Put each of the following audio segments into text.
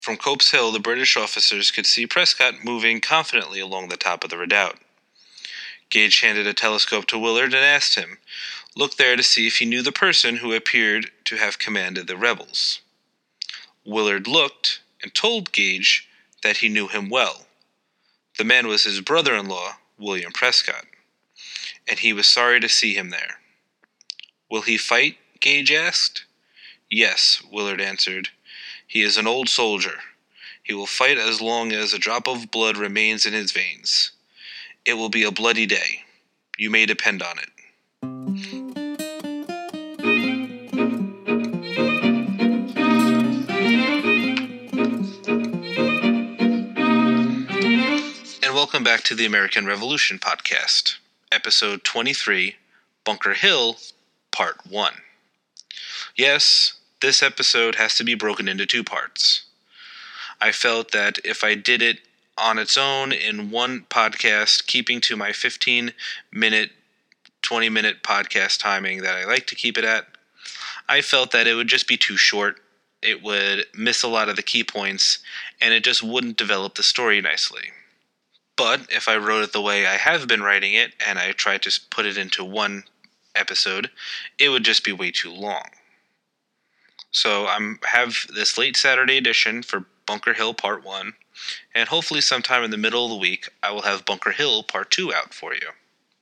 From Cope's Hill, the British officers could see Prescott moving confidently along the top of the redoubt. Gage handed a telescope to Willard and asked him, "Look there to see if he knew the person who appeared to have commanded the rebels." Willard looked and told Gage that he knew him well. The man was his brother-in-law, William Prescott, and he was sorry to see him there. "Will he fight?" Gage asked. "Yes," Willard answered. "He is an old soldier. He will fight as long as a drop of blood remains in his veins. It will be a bloody day. You may depend on it." And welcome back to the American Revolution podcast, episode 23, Bunker Hill, part 1. Yes, this episode has to be broken into 2 parts. I felt that if I did it on its own in one podcast, keeping to my 15-minute, 20-minute podcast timing that I like to keep it at, I felt that it would just be too short. It would miss a lot of the key points, and it just wouldn't develop the story nicely. But if I wrote it the way I have been writing it, and I tried to put it into one episode, it would just be way too long. So I have this late Saturday edition for Bunker Hill Part 1, and hopefully sometime in the middle of the week, I will have Bunker Hill Part 2 out for you.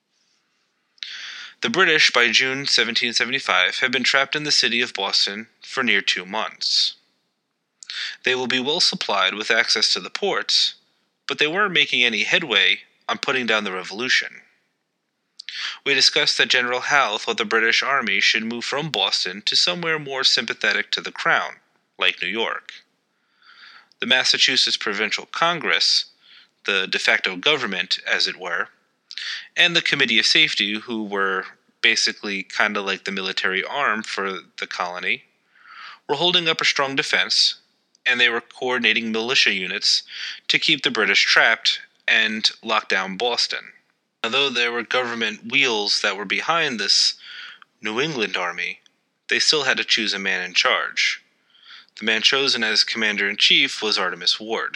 The British, by June 1775, have been trapped in the city of Boston for near 2 months. They will be well supplied with access to the ports, but they weren't making any headway on putting down the revolution. We discussed that General Howe thought the British Army should move from Boston to somewhere more sympathetic to the Crown, like New York. The Massachusetts Provincial Congress, the de facto government, as it were, and the Committee of Safety, who were basically kind of like the military arm for the colony, were holding up a strong defense, and they were coordinating militia units to keep the British trapped and lock down Boston. Although there were government wheels that were behind this New England army, they still had to choose a man in charge. The man chosen as commander-in-chief was Artemas Ward.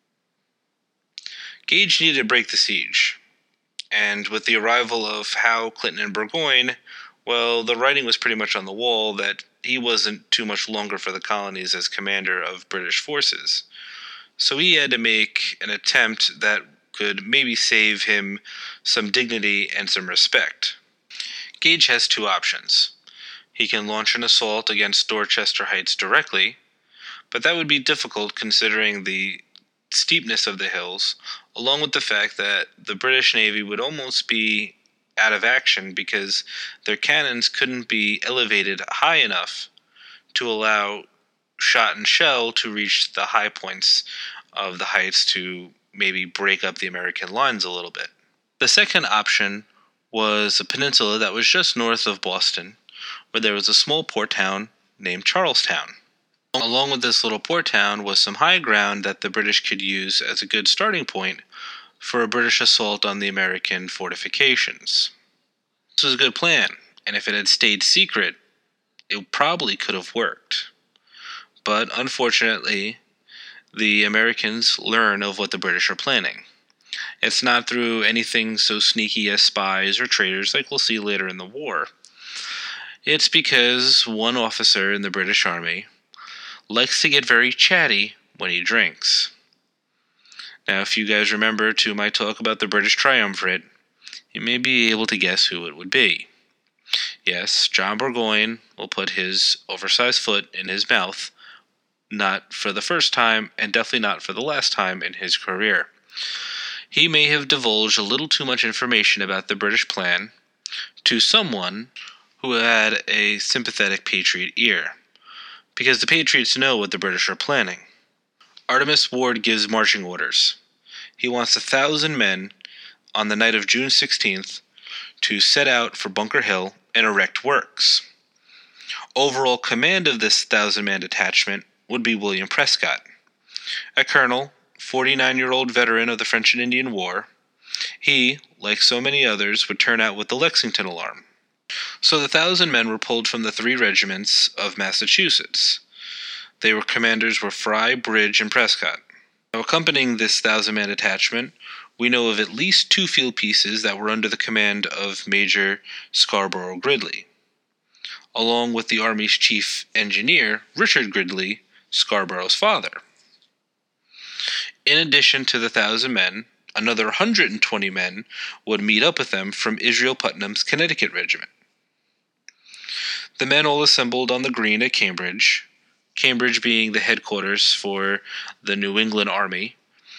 Gage needed to break the siege, and with the arrival of Howe, Clinton, and Burgoyne, well, the writing was pretty much on the wall that he wasn't too much longer for the colonies as commander of British forces. So he had to make an attempt that could maybe save him some dignity and some respect. Gage has 2 options. He can launch an assault against Dorchester Heights directly, but that would be difficult considering the steepness of the hills, along with the fact that the British Navy would almost be out of action because their cannons couldn't be elevated high enough to allow shot and shell to reach the high points of the heights to maybe break up the American lines a little bit. The second option was a peninsula that was just north of Boston, where there was a small port town named Charlestown. Along with this little port town was some high ground that the British could use as a good starting point for a British assault on the American fortifications. This was a good plan, and if it had stayed secret, it probably could have worked. But unfortunately, the Americans learn of what the British are planning. It's not through anything so sneaky as spies or traitors like we'll see later in the war. It's because one officer in the British Army likes to get very chatty when he drinks. Now, if you guys remember to my talk about the British Triumvirate, you may be able to guess who it would be. Yes, John Burgoyne will put his oversized foot in his mouth, not for the first time, and definitely not for the last time in his career. He may have divulged a little too much information about the British plan to someone who had a sympathetic Patriot ear, because the Patriots know what the British are planning. Artemas Ward gives marching orders. He wants 1,000 men on the night of June 16th to set out for Bunker Hill and erect works. Overall command of this 1,000-man detachment would be William Prescott, a colonel, 49-year-old veteran of the French and Indian War. He, like so many others, would turn out with the Lexington alarm. So the 1,000 men were pulled from the 3 regiments of Massachusetts. Commanders were Fry, Bridge, and Prescott. Now, accompanying this 1,000-man detachment, we know of at least 2 field pieces that were under the command of Major Scarborough Gridley, along with the Army's chief engineer, Richard Gridley, Scarborough's father. In addition to the 1,000 men, another 120 men would meet up with them from Israel Putnam's Connecticut Regiment. The men all assembled on the green at Cambridge being the headquarters for the New England Army,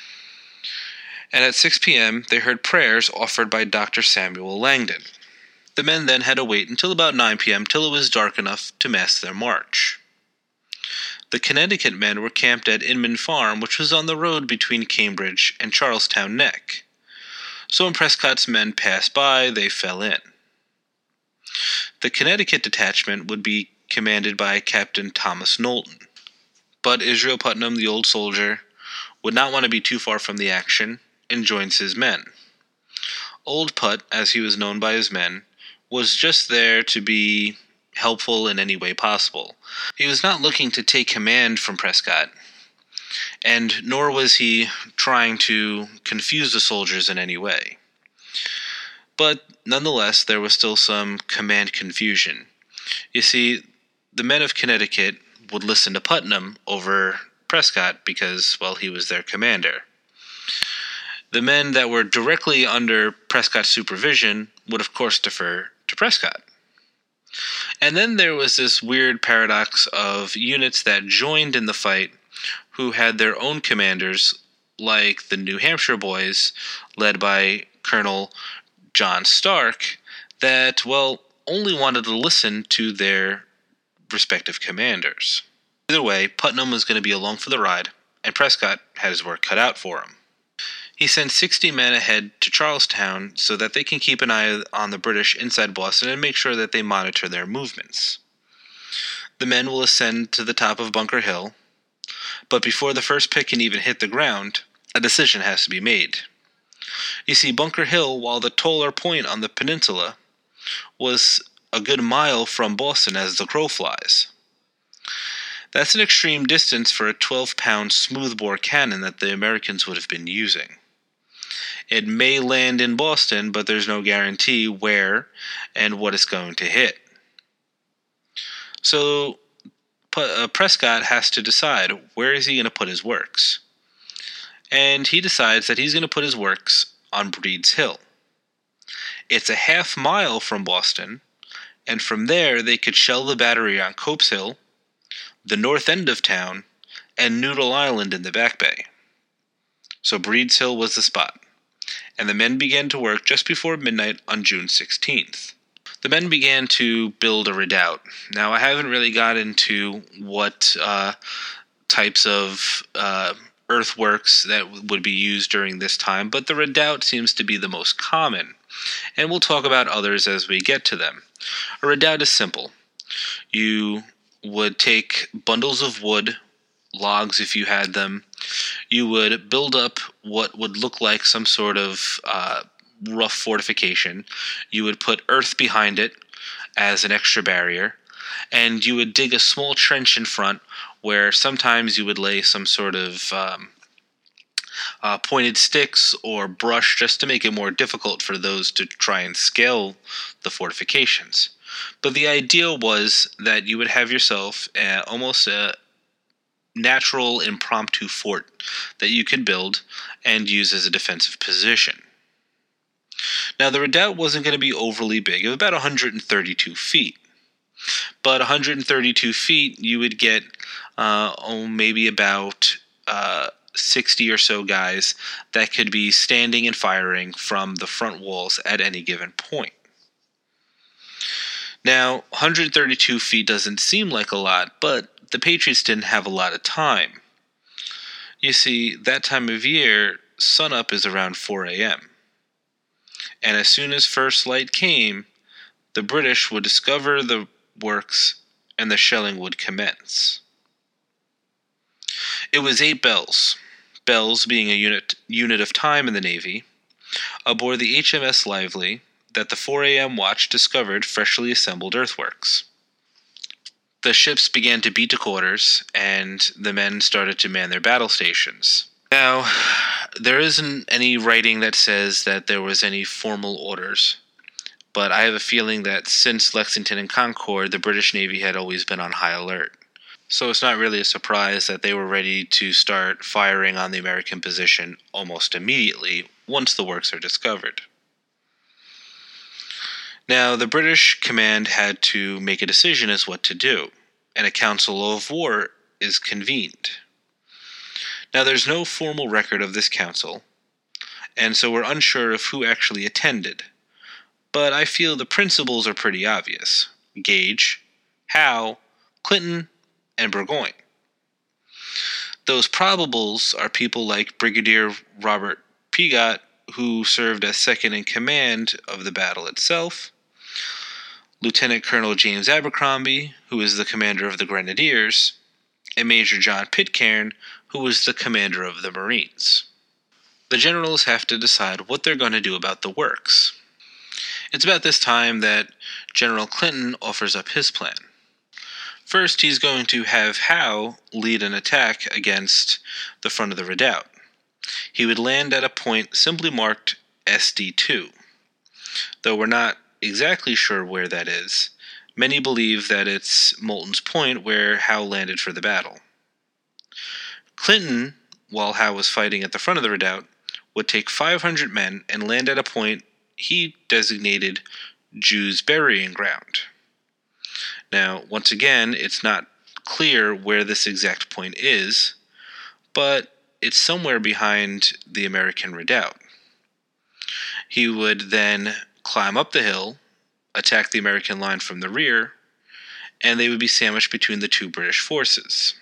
and at 6 p.m. they heard prayers offered by Dr. Samuel Langdon. The men then had to wait until about 9 p.m. till it was dark enough to mass their march. The Connecticut men were camped at Inman Farm, which was on the road between Cambridge and Charlestown Neck. So when Prescott's men passed by, they fell in. The Connecticut detachment would be commanded by Captain Thomas Knowlton. But Israel Putnam, the old soldier, would not want to be too far from the action and joins his men. Old Put, as he was known by his men, was just there to be helpful in any way possible. He was not looking to take command from Prescott, and nor was he trying to confuse the soldiers in any way. But nonetheless, there was still some command confusion. You see, the men of Connecticut would listen to Putnam over Prescott because, well, he was their commander. The men that were directly under Prescott's supervision would, of course, defer to Prescott. And then there was this weird paradox of units that joined in the fight who had their own commanders, like the New Hampshire boys, led by Colonel John Stark, that, well, only wanted to listen to their respective commanders. Either way, Putnam was going to be along for the ride, and Prescott had his work cut out for him. He sent 60 men ahead to Charlestown so that they can keep an eye on the British inside Boston and make sure that they monitor their movements. The men will ascend to the top of Bunker Hill, but before the first pick can even hit the ground, a decision has to be made. You see, Bunker Hill, while the taller point on the peninsula, was a good mile from Boston as the crow flies. That's an extreme distance for a 12-pound smoothbore cannon that the Americans would have been using. It may land in Boston, but there's no guarantee where and what it's going to hit. So Prescott has to decide where is he going to put his works. And he decides that he's going to put his works on Breed's Hill. It's a half mile from Boston, and from there they could shell the battery on Cope's Hill, the north end of town, and Noodle Island in the Back Bay. So Breed's Hill was the spot, and the men began to work just before midnight on June 16th. The men began to build a redoubt. Now, I haven't really got into what types of earthworks that would be used during this time, but the redoubt seems to be the most common, and we'll talk about others as we get to them. A redoubt is simple. You would take bundles of wood, logs if you had them. You would build up what would look like some sort of rough fortification. You would put earth behind it as an extra barrier, and you would dig a small trench in front where sometimes you would lay some sort of pointed sticks or brush just to make it more difficult for those to try and scale the fortifications. But the idea was that you would have yourself almost a natural impromptu fort that you could build and use as a defensive position. Now, the redoubt wasn't going to be overly big. It was about 132 feet. But 132 feet, you would get maybe about 60 or so guys that could be standing and firing from the front walls at any given point. Now, 132 feet doesn't seem like a lot, but the Patriots didn't have a lot of time. You see, that time of year, sunup is around 4 a.m. And as soon as first light came, the British would discover the works and the shelling would commence. It was 8 bells, bells being a unit of time in the Navy, aboard the HMS Lively, that the 4 a.m. watch discovered freshly assembled earthworks. The ships began to beat to quarters, and the men started to man their battle stations. Now, there isn't any writing that says that there was any formal orders, but I have a feeling that since Lexington and Concord, the British Navy had always been on high alert. So it's not really a surprise that they were ready to start firing on the American position almost immediately once the works are discovered. Now, the British command had to make a decision as what to do, and a council of war is convened. Now, there's no formal record of this council, and so we're unsure of who actually attended, but I feel the principles are pretty obvious. Gage, Howe, Clinton, and Burgoyne. Those probables are people like Brigadier Robert Pigot, who served as second in command of the battle itself, Lieutenant Colonel James Abercrombie, who was the commander of the Grenadiers, and Major John Pitcairn, who was the commander of the Marines. The generals have to decide what they're going to do about the works. It's about this time that General Clinton offers up his plan. First, he's going to have Howe lead an attack against the front of the redoubt. He would land at a point simply marked SD2. Though we're not exactly sure where that is, many believe that it's Moulton's Point where Howe landed for the battle. Clinton, while Howe was fighting at the front of the redoubt, would take 500 men and land at a point he designated Jews' burying ground. Now, once again, it's not clear where this exact point is, but it's somewhere behind the American redoubt. He would then climb up the hill, attack the American line from the rear, and they would be sandwiched between the two British forces.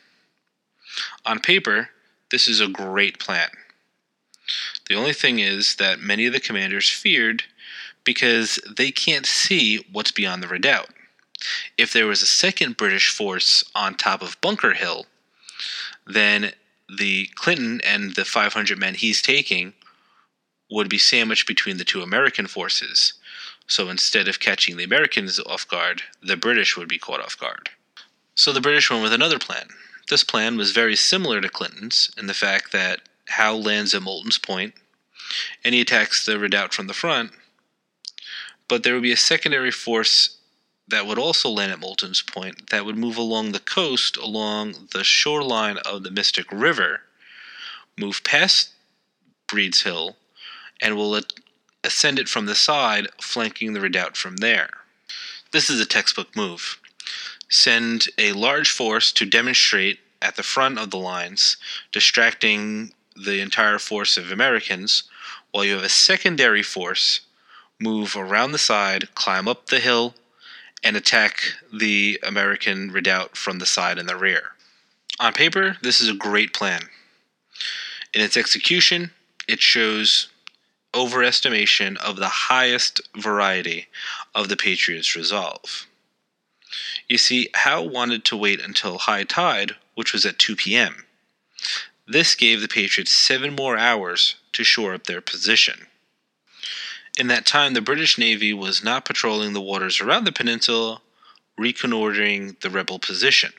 On paper, this is a great plan. The only thing is that many of the commanders feared because they can't see what's beyond the redoubt. If there was a second British force on top of Bunker Hill, then the Clinton and the 500 men he's taking would be sandwiched between the two American forces. So instead of catching the Americans off guard, the British would be caught off guard. So the British went with another plan. This plan was very similar to Clinton's in the fact that Howe lands at Moulton's Point, and he attacks the redoubt from the front, but there would be a secondary force that would also land at Moulton's Point that would move along the coast, along the shoreline of the Mystic River, move past Breed's Hill, and will ascend it from the side, flanking the redoubt from there. This is a textbook move. Send a large force to demonstrate at the front of the lines, distracting the entire force of Americans, while you have a secondary force move around the side, climb up the hill, and attack the American redoubt from the side and the rear. On paper, this is a great plan. In its execution, it shows overestimation of the highest variety of the Patriots' resolve. You see, Howe wanted to wait until high tide, which was at 2 p.m. This gave the Patriots 7 more hours to shore up their position. In that time, the British Navy was not patrolling the waters around the peninsula, reconnoitering the rebel position.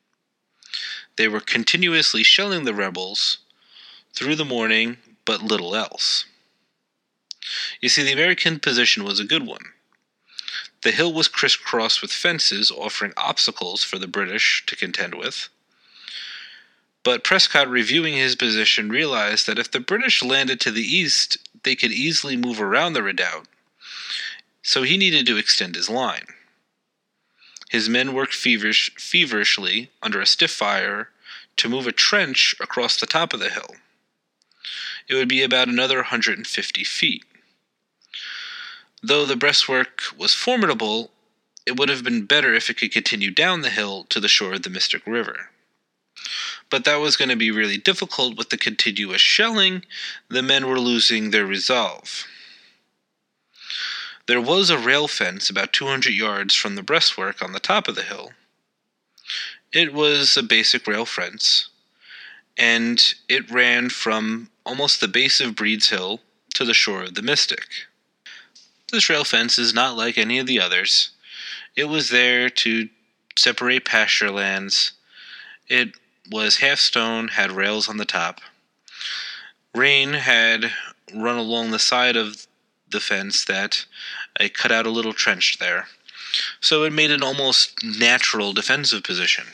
They were continuously shelling the rebels through the morning, but little else. You see, the American position was a good one. The hill was crisscrossed with fences offering obstacles for the British to contend with. But Prescott, reviewing his position, realized that if the British landed to the east, they could easily move around the redoubt, so he needed to extend his line. His men worked feverishly under a stiff fire to move a trench across the top of the hill. It would be about another 150 feet. Though the breastwork was formidable, it would have been better if it could continue down the hill to the shore of the Mystic River. But that was going to be really difficult with the continuous shelling. The men were losing their resolve. There was a rail fence about 200 yards from the breastwork on the top of the hill. It was a basic rail fence, and it ran from almost the base of Breed's Hill to the shore of the Mystic. This rail fence is not like any of the others. It was there to separate pasture lands. It was half stone, had rails on the top. Rain had run along the side of the fence that I cut out a little trench there, so it made an almost natural defensive position.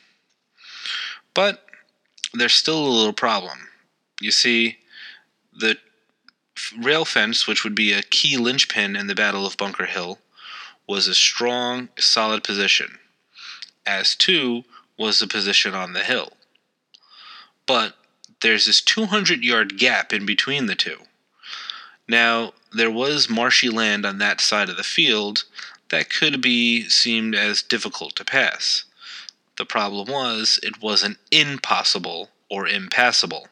But there's still a little problem. You see, the rail fence, which would be a key linchpin in the Battle of Bunker Hill, was a strong, solid position, as too was the position on the hill. But there's this 200-yard gap in between the two. Now, there was marshy land on that side of the field that could be seemed as difficult to pass. The problem was, it wasn't impossible or impassable.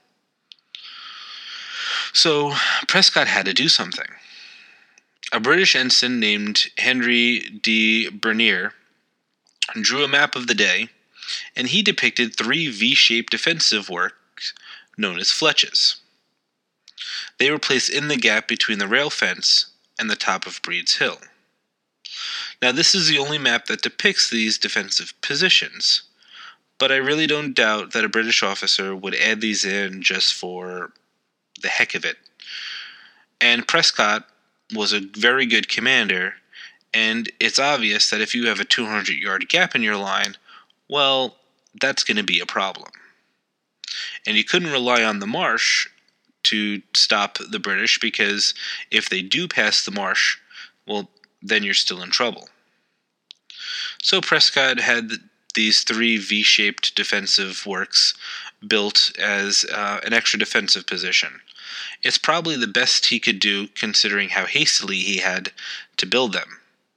So, Prescott had to do something. A British ensign named Henry de Bernier drew a map of the day, and he depicted 3 V-shaped defensive works known as fletches. They were placed in the gap between the rail fence and the top of Breed's Hill. Now, this is the only map that depicts these defensive positions, but I really don't doubt that a British officer would add these in just for the heck of it. And Prescott was a very good commander, and it's obvious that if you have a 200-yard gap in your line, well, that's going to be a problem. And you couldn't rely on the marsh to stop the British, because if they do pass the marsh, well, then you're still in trouble. So Prescott had these 3 V-shaped defensive works built as an extra defensive position. It's probably the best he could do, considering how hastily he had to build them.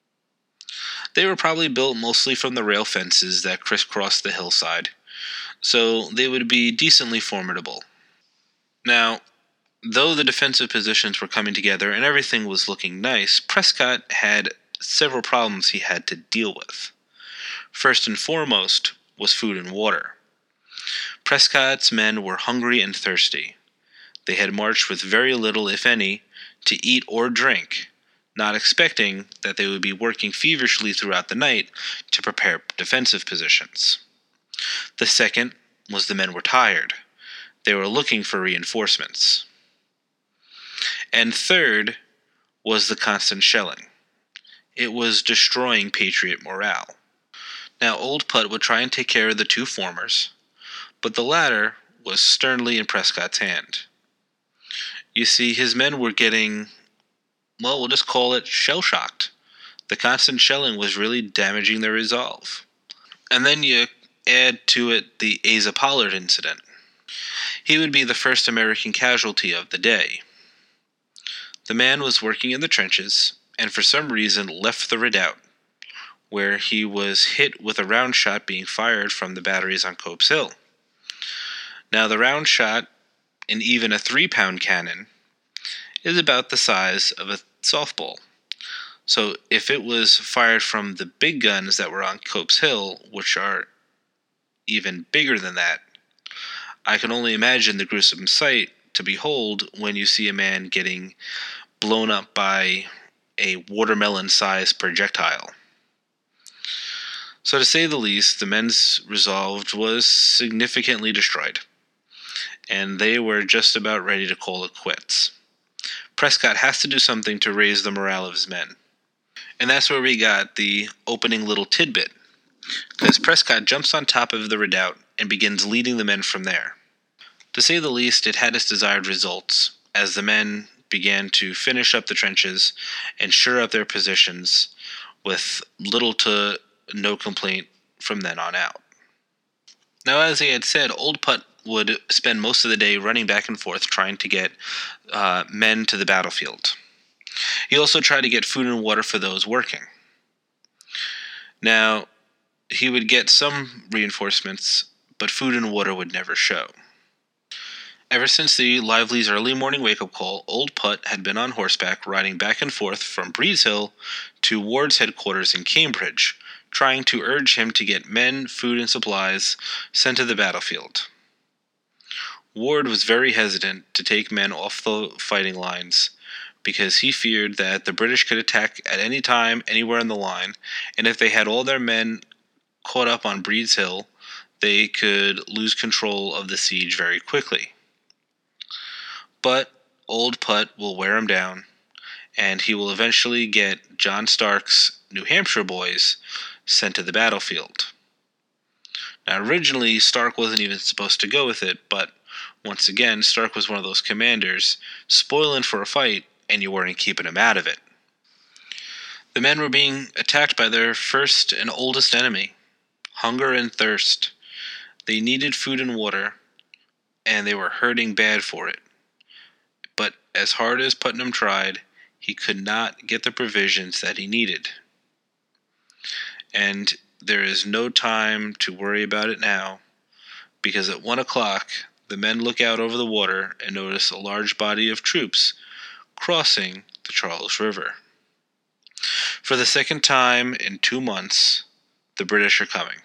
They were probably built mostly from the rail fences that crisscrossed the hillside, so they would be decently formidable. Now, though the defensive positions were coming together and everything was looking nice, Prescott had several problems he had to deal with. First and foremost was food and water. Prescott's men were hungry and thirsty. They had marched with very little, if any, to eat or drink, not expecting that they would be working feverishly throughout the night to prepare defensive positions. The second was the men were tired. They were looking for reinforcements. And third was the constant shelling. It was destroying Patriot morale. Now, Old Put would try and take care of the 2 formers, but the latter was sternly in Prescott's hand. You see, his men were getting, well, we'll just call it shell-shocked. The constant shelling was really damaging their resolve. And then you add to it the Asa Pollard incident. He would be the first American casualty of the day. The man was working in the trenches, and for some reason left the redoubt, where he was hit with a round shot being fired from the batteries on Cope's Hill. Now, the round shot, and even a 3-pound cannon, is about the size of a softball. So if it was fired from the big guns that were on Cope's Hill, which are even bigger than that, I can only imagine the gruesome sight to behold when you see a man getting blown up by a watermelon-sized projectile. So to say the least, the men's resolve was significantly destroyed, and they were just about ready to call it quits. Prescott has to do something to raise the morale of his men. And that's where we got the opening little tidbit, because Prescott jumps on top of the redoubt and begins leading the men from there. To say the least, it had its desired results, as the men began to finish up the trenches and shore up their positions with little to no complaint from then on out. Now, as I had said, Old Put would spend most of the day running back and forth trying to get men to the battlefield. He also tried to get food and water for those working. Now, he would get some reinforcements, but food and water would never show. Ever since the Lively's early morning wake-up call, Old Put had been on horseback riding back and forth from Breed's Hill to Ward's headquarters in Cambridge, trying to urge him to get men, food, and supplies sent to the battlefield. Ward was very hesitant to take men off the fighting lines because he feared that the British could attack at any time, anywhere on the line, and if they had all their men caught up on Breed's Hill, they could lose control of the siege very quickly. But Old Put will wear him down, and he will eventually get John Stark's New Hampshire boys sent to the battlefield. Now, originally, Stark wasn't even supposed to go with it, but once again, Stark was one of those commanders spoiling for a fight, and you weren't keeping him out of it. The men were being attacked by their first and oldest enemy, hunger and thirst. They needed food and water, and they were hurting bad for it. But as hard as Putnam tried, he could not get the provisions that he needed. And there is no time to worry about it now, because at 1 o'clock, the men look out over the water and notice a large body of troops crossing the Charles River. For the second time in 2 months, the British are coming.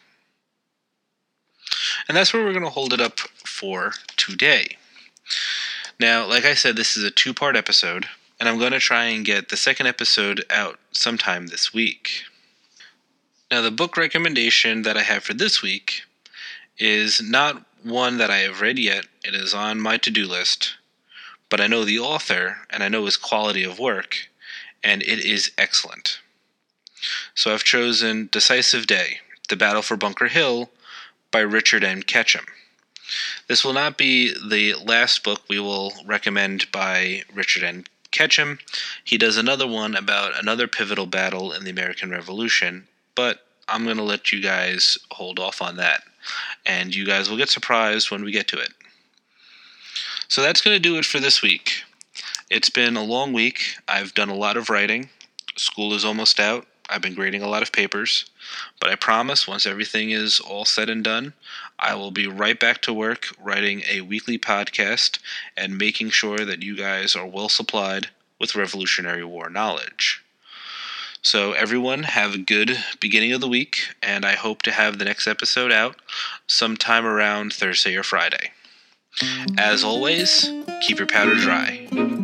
And that's where we're going to hold it up for today. Now, like I said, this is a 2-part episode, and I'm going to try and get the second episode out sometime this week. Now, the book recommendation that I have for this week is not one that I have read yet. It is on my to-do list, but I know the author, and I know his quality of work, and it is excellent. So I've chosen Decisive Day, The Battle for Bunker Hill by Richard N. Ketchum. This will not be the last book we will recommend by Richard N. Ketchum. He does another one about another pivotal battle in the American Revolution, but I'm going to let you guys hold off on that, and you guys will get surprised when we get to it. So that's going to do it for this week. It's been a long week. I've done a lot of writing. School is almost out. I've been grading a lot of papers, but I promise once everything is all said and done, I will be right back to work writing a weekly podcast and making sure that you guys are well supplied with Revolutionary War knowledge. So everyone, have a good beginning of the week, and I hope to have the next episode out sometime around Thursday or Friday. As always, keep your powder dry.